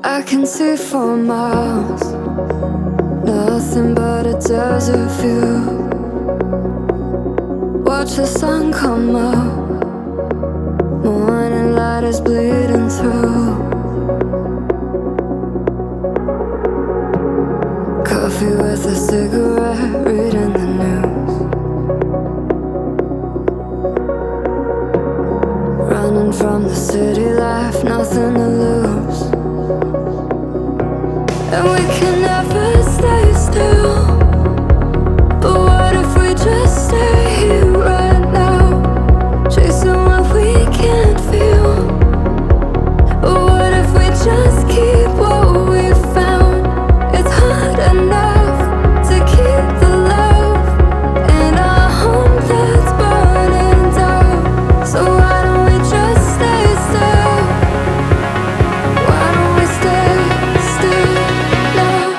I can see for miles, nothing but a desert view. Watch the sun come up, morning light is bleeding through. Coffee with a cigarette, reading the news. Running from the city life, nothing to lose. And we can never stay still. But what if we just stay here right now, chasing what we can't feel? But what if we just keep what we found? It's hard enough to keep the love in our home that's burning down. So why don't we just stay still? Why don't we stay still now?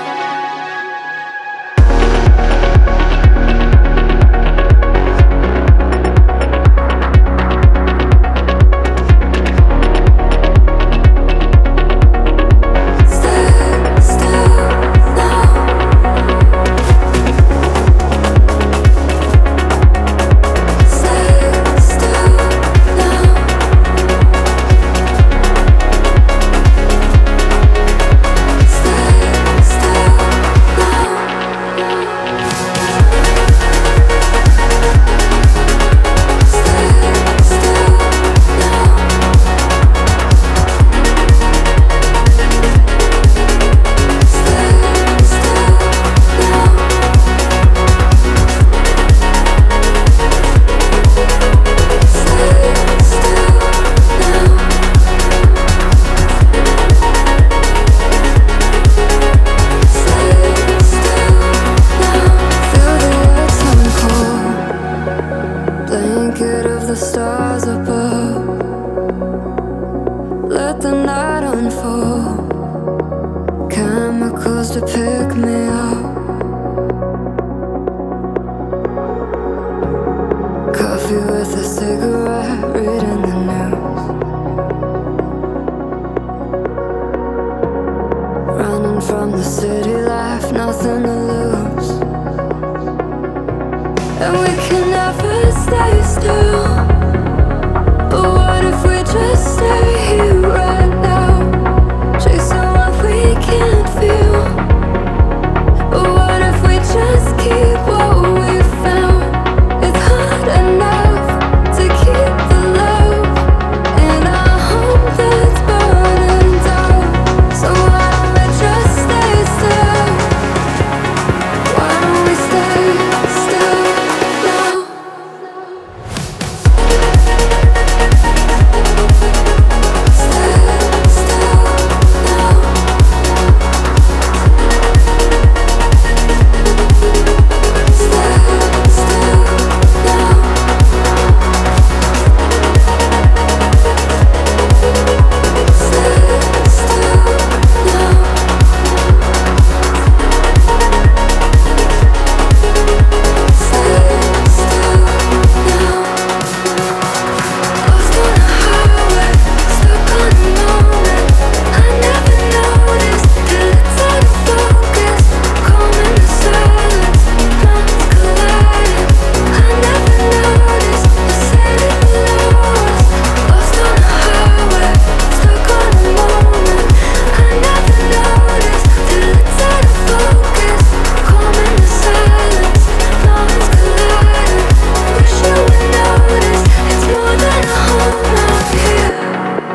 Blanket of the stars above, let the night unfold. Chemicals to pick me up. Coffee with a cigarette, reading the news. Running from the city life, nothing to lose. And we can never stay still. But what if we just stay here right now, chasing what we can't feel? But what if we just keep what we found? It's hard enough to keep the love in our home that's burning down. So why don't we just stay still? Why don't we stay still now?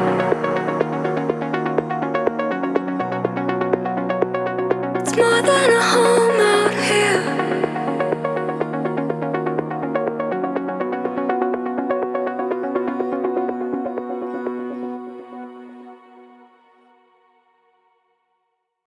More than